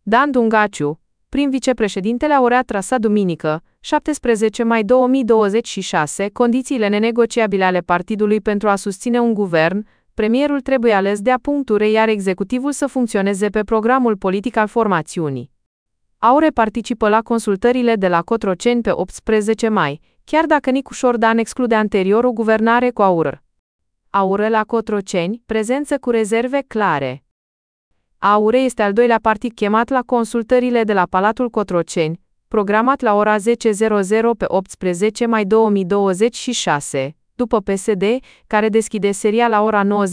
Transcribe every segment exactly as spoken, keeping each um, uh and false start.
Dan Dungaciu, prim vicepreședintele AURE, a trasat duminică, șaptesprezece mai două mii douăzeci și șase, condițiile nenegociabile ale partidului pentru a susține un guvern. Premierul trebuie ales de-a puncture, iar executivul să funcționeze pe programul politic al formațiunii. AURE participă la consultările de la Cotroceni pe optsprezece mai, chiar dacă Nicu Dan exclude anterior o guvernare cu AURE. AURE la Cotroceni, prezență cu rezerve clare. AURE este al doilea partid chemat la consultările de la Palatul Cotroceni, programat la ora zece pe optsprezece mai două mii douăzeci și șase, după P S D, care deschide seria la ora nouă.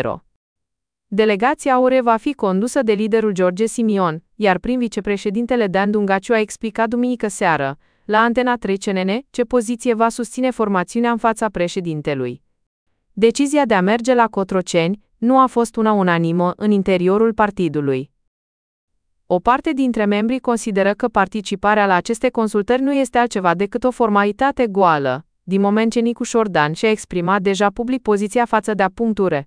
Delegația AURE va fi condusă de liderul George Simion, iar prim vicepreședintele Dan Dungaciu a explicat duminică seară, la Antena trei C N N, ce poziție va susține formațiunea în fața președintelui. Decizia de a merge la Cotroceni nu a fost una unanimă în interiorul partidului. O parte dintre membrii consideră că participarea la aceste consultări nu este altceva decât o formalitate goală, din moment ce Nicu Dan și-a exprimat deja public poziția față de a puncture.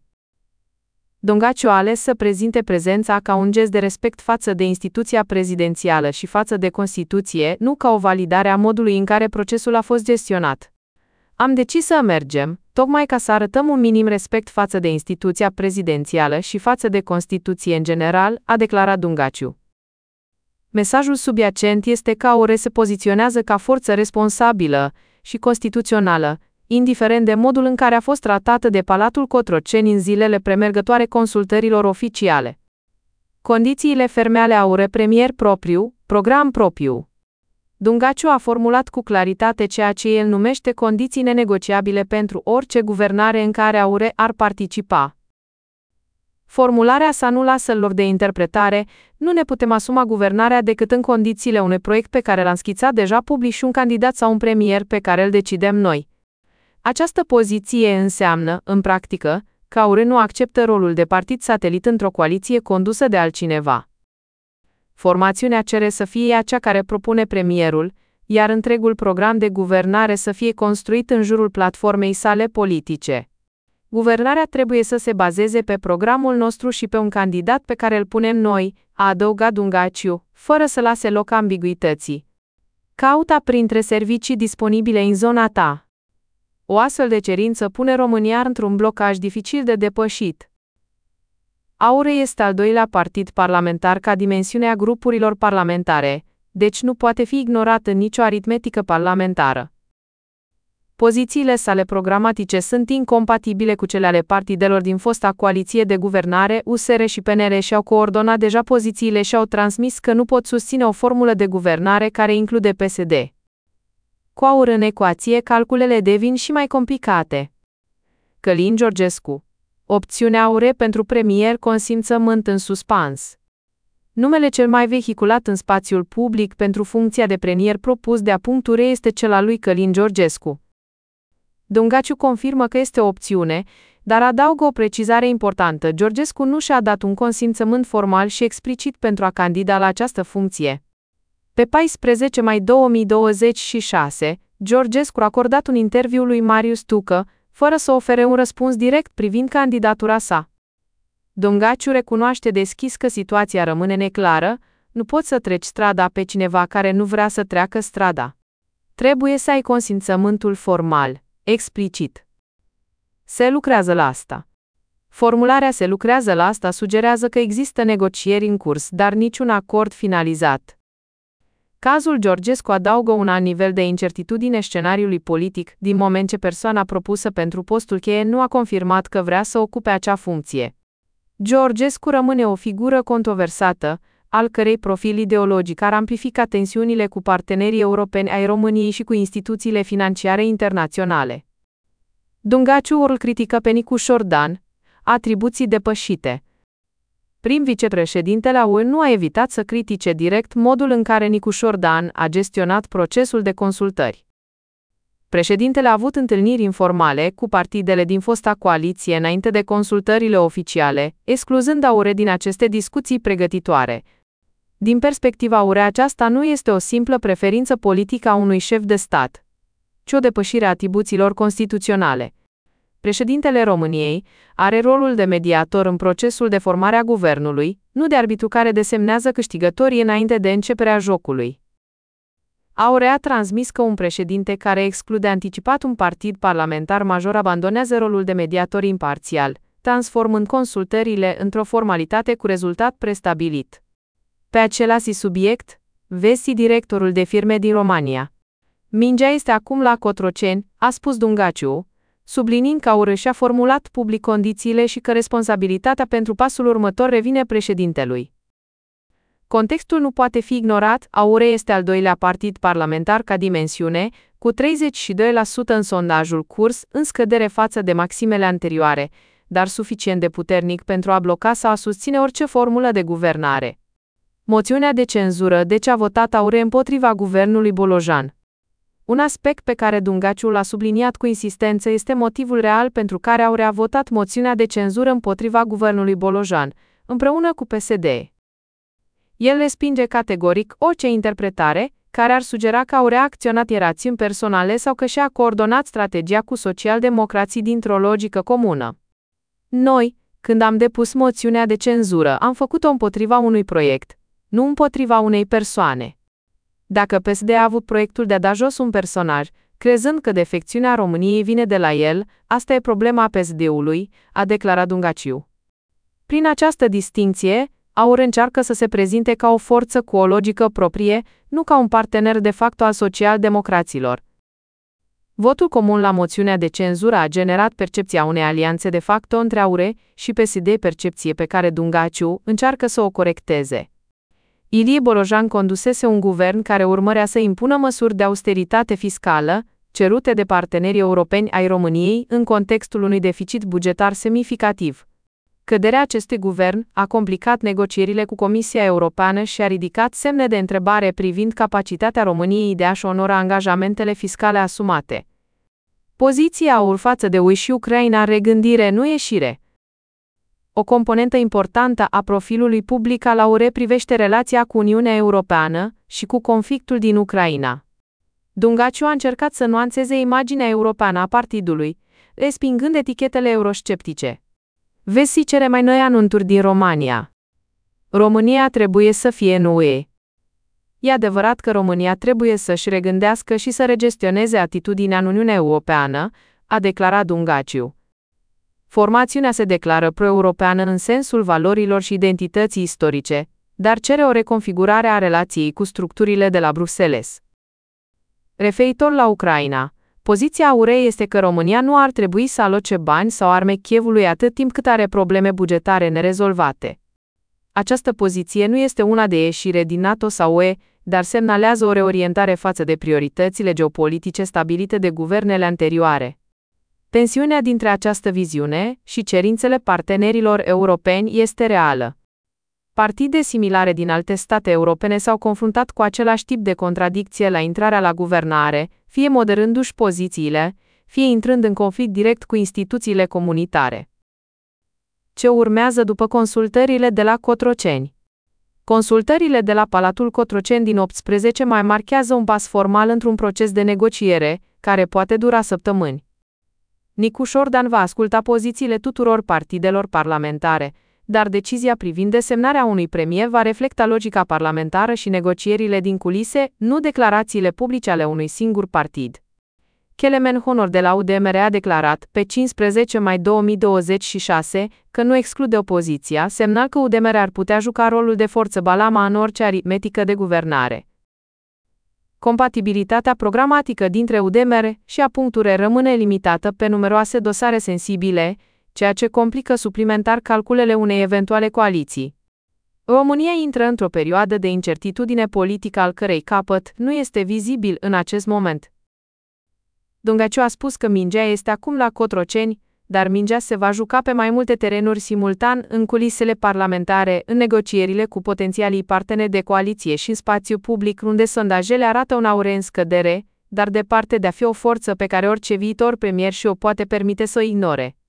Dungaciu a ales să prezinte prezența ca un gest de respect față de instituția prezidențială și față de Constituție, nu ca o validare a modului în care procesul a fost gestionat. Am decis să mergem, tocmai ca să arătăm un minim respect față de instituția prezidențială și față de Constituție în general, a declarat Dungaciu. Mesajul subiacent este că AURE se poziționează ca forță responsabilă și constituțională, indiferent de modul în care a fost tratată de Palatul Cotroceni în zilele premergătoare consultărilor oficiale. Condițiile ferme ale AURE: premier propriu, program propriu. Dungaciu a formulat cu claritate ceea ce el numește condiții nenegociabile pentru orice guvernare în care AURE ar participa. Formularea sa nu lasă loc de interpretare: nu ne putem asuma guvernarea decât în condițiile unui proiect pe care l-am schițat deja public și un candidat sau un premier pe care îl decidem noi. Această poziție înseamnă, în practică, că AURE nu acceptă rolul de partid satelit într-o coaliție condusă de altcineva. Formațiunea cere să fie ea cea care propune premierul, iar întregul program de guvernare să fie construit în jurul platformei sale politice. Guvernarea trebuie să se bazeze pe programul nostru și pe un candidat pe care îl punem noi, a adăugat Dungaciu, fără să lase loc ambiguității. Caută printre servicii disponibile în zona ta. O astfel de cerință pune România într-un blocaj dificil de depășit. AURE este al doilea partid parlamentar ca dimensiune a grupurilor parlamentare, deci nu poate fi ignorat în nicio aritmetică parlamentară. Pozițiile sale programatice sunt incompatibile cu cele ale partidelor din fosta coaliție de guvernare. U S R și P N L și-au coordonat deja pozițiile și au transmis că nu pot susține o formulă de guvernare care include P S D. Cu AURE în ecuație, calculele devin și mai complicate. Călin Georgescu. Opțiunea AURE pentru premier, consimțământ în suspans. Numele cel mai vehiculat în spațiul public pentru funcția de premier propus de a puncture este cel al lui Călin Georgescu. Dungaciu confirmă că este o opțiune, dar adaugă o precizare importantă: Georgescu nu și-a dat un consimțământ formal și explicit pentru a candida la această funcție. Pe paisprezece mai două mii douăzeci și șase, Georgescu a acordat un interviu lui Marius Tucă, fără să ofere un răspuns direct privind candidatura sa. Dungaciu recunoaște deschis că situația rămâne neclară: nu poți să treci strada pe cineva care nu vrea să treacă strada. Trebuie să ai consimțământul formal, explicit. Se lucrează la asta. Formularea "se lucrează la asta" sugerează că există negocieri în curs, dar niciun acord finalizat. Cazul Georgescu adaugă un alt nivel de incertitudine scenariului politic, din moment ce persoana propusă pentru postul cheie nu a confirmat că vrea să ocupe acea funcție. Georgescu rămâne o figură controversată, al cărei profil ideologic ar amplifica tensiunile cu partenerii europeni ai României și cu instituțiile financiare internaționale. Dungaciu îl critică pe Nicu Dan: atribuții depășite. Prim vicepreședintele AURE nu a evitat să critique direct modul în care Nicu Dan a gestionat procesul de consultări. Președintele a avut întâlniri informale cu partidele din fosta coaliție înainte de consultările oficiale, excluzând AURE din aceste discuții pregătitoare. Din perspectiva AURE, aceasta nu este o simplă preferință politică a unui șef de stat, ci o depășire a atribuțiilor constituționale. președintele României, are rolul de mediator în procesul de formare a guvernului, nu de arbitru care desemnează câștigătorii înainte de începerea jocului. Aurea a transmis că un președinte care exclude anticipat un partid parlamentar major abandonează rolul de mediator imparțial, transformând consultările într-o formalitate cu rezultat prestabilit. Pe același subiect, vezi directorul de firme din România. Mingea este acum la Cotroceni, a spus Dungaciu, subliniind că Aure și-a formulat public condițiile și că responsabilitatea pentru pasul următor revine președintelui. Contextul nu poate fi ignorat, Aure este al doilea partid parlamentar ca dimensiune, cu treizeci și doi la sută în sondajul Curs, în scădere față de maximele anterioare, dar suficient de puternic pentru a bloca sau a susține orice formulă de guvernare. Moțiunea de cenzură deci a votat Aure împotriva guvernului Bolojan. Un aspect pe care Dungaciu l-a subliniat cu insistență este motivul real pentru care Aure a votat moțiunea de cenzură împotriva guvernului Bolojan, împreună cu P S D. El respinge categoric orice interpretare care ar sugera că Aure a acționat în rațiuni personale sau că și-a coordonat strategia cu socialdemocrații dintr-o logică comună. Noi, când am depus moțiunea de cenzură, am făcut-o împotriva unui proiect, nu împotriva unei persoane. Dacă P S D a avut proiectul de a da jos un personaj, crezând că defecțiunea României vine de la el, asta e problema P S D-ului, a declarat Dungaciu. Prin această distincție, Aure încearcă să se prezinte ca o forță cu o logică proprie, nu ca un partener de facto al social-democraților. Votul comun la moțiunea de cenzură a generat percepția unei alianțe de facto între Aure și P S D, percepție pe care Dungaciu încearcă să o corecteze. Ilie Bolojan condusese un guvern care urmărea să impună măsuri de austeritate fiscală, cerute de partenerii europeni ai României în contextul unui deficit bugetar semnificativ. Căderea acestui guvern a complicat negocierile cu Comisia Europeană și a ridicat semne de întrebare privind capacitatea României de a-și onora angajamentele fiscale asumate. Poziția Aur față de U E și Ucraina, regândire, nu ieșire. O componentă importantă a profilului public al Aure privește relația cu Uniunea Europeană și cu conflictul din Ucraina. Dungaciu a încercat să nuanțeze imaginea europeană a partidului, respingând etichetele eurosceptice. Vezi cele mai noi anunțuri din România. România trebuie să fie în U E. E adevărat că România trebuie să-și regândească și să regestioneze atitudinea în Uniunea Europeană, a declarat Dungaciu. Formațiunea se declară pro-europeană în sensul valorilor și identității istorice, dar cere o reconfigurare a relației cu structurile de la Bruxelles. Referitor la Ucraina, poziția Aure este că România nu ar trebui să aloce bani sau arme Kievului atât timp cât are probleme bugetare nerezolvate. Această poziție nu este una de ieșire din NATO sau U E, dar semnalează o reorientare față de prioritățile geopolitice stabilite de guvernele anterioare. Tensiunea dintre această viziune și cerințele partenerilor europeni este reală. Partide similare din alte state europene s-au confruntat cu același tip de contradicție la intrarea la guvernare, fie moderându-și pozițiile, fie intrând în conflict direct cu instituțiile comunitare. Ce urmează după consultările de la Cotroceni? Consultările de la Palatul Cotroceni din optsprezece mai marchează un pas formal într-un proces de negociere, care poate dura săptămâni. Nicu Șordan va asculta pozițiile tuturor partidelor parlamentare, dar decizia privind desemnarea unui premier va reflecta logica parlamentară și negocierile din culise, nu declarațiile publice ale unui singur partid. Kelemen Honor de la U D M R a declarat, pe cincisprezece mai două mii douăzeci și șase, că nu exclude opoziția, semnal că U D M R ar putea juca rolul de forță balama în orice aritmetică de guvernare. Compatibilitatea programatică dintre U D M R și A R rămâne limitată pe numeroase dosare sensibile, ceea ce complică suplimentar calculele unei eventuale coaliții. România intră într-o perioadă de incertitudine politică al cărei capăt nu este vizibil în acest moment. Dungaciu a spus că mingea este acum la Cotroceni, dar mingea se va juca pe mai multe terenuri simultan în culisele parlamentare, în negocierile cu potențialii parteneri de coaliție și în spațiu public, unde sondajele arată un Aure în scădere, dar departe de a fi o forță pe care orice viitor premier și-o poate permite să o ignore.